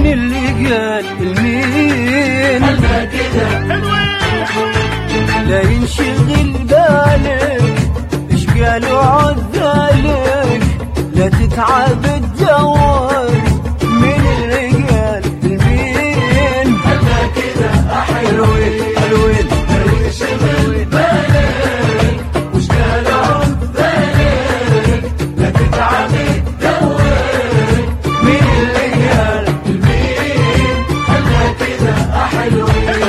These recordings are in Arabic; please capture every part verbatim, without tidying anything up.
مين اللي قال المين لا ينشغل بالك ايش قالوا عذالك لا تتعب تدور مين اللي قال المين حلوين حلوين ينشغل بالك وش قالوا عذالك لا تتعب تدور مين اللي قال المين خلى كده حلوين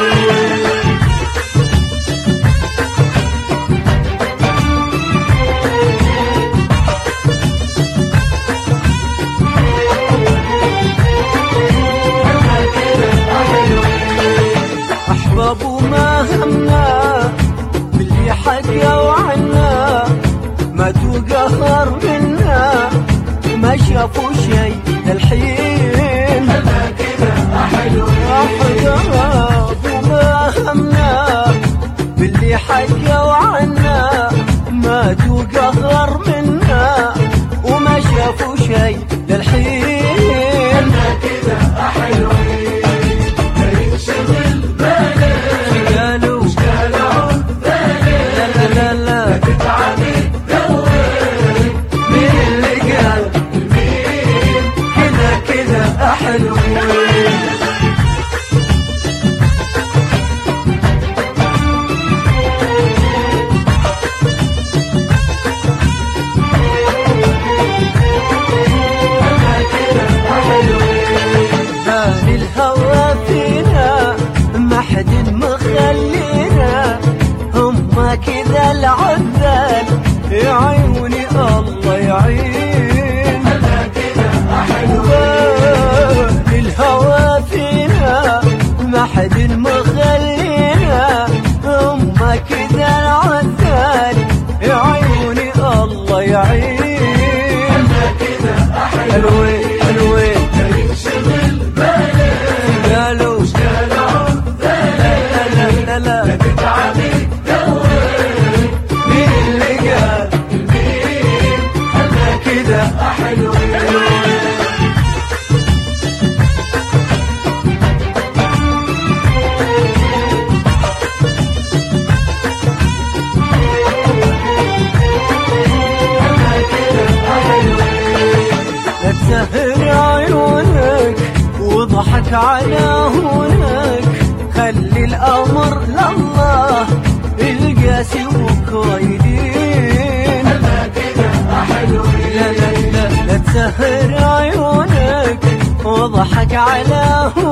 أحباب ما همنا باللي حكوا عنا ما توقهر منا ما شافوا شي للحين أحباب ما همنا باللي حكوا عنا ما توقهر منا وما شافوا شي للحين الهوى فينا ما حد مخلينا هما كذا العذال يا عيوني الله يعين الهوى فينا ما حد مخلينا هما كذا العذال يا عيوني الله يعين حلوين حلوين قالوا لا لا لا تتعبي دور مين اللي قال المين خلى كده حلوين لا تسهر عيونك وضحك على هونك خلي الأمر لله القاسي وكويدين لا لا لا لا تسهر عيونك وضحك على هونك